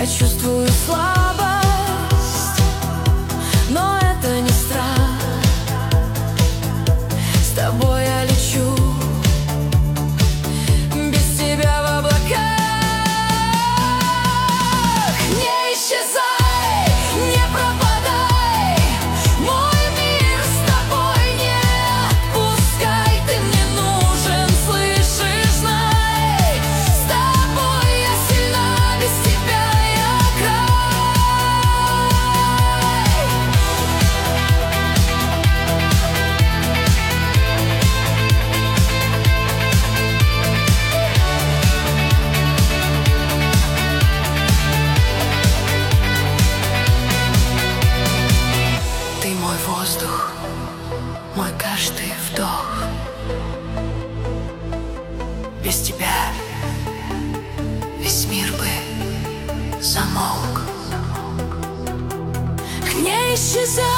Я чувствую слабость, но это не страх. С тобой я лечу, без тебя в облаках. Не исчезай, не пропадай, мой мир с тобой не отпускай. Ты мне нужен, слышишь, знай, с тобой я сильна, без тебя я край. Ты мой воздух, мой каждый вдох. Без тебя весь мир бы замолк. Не исчезай.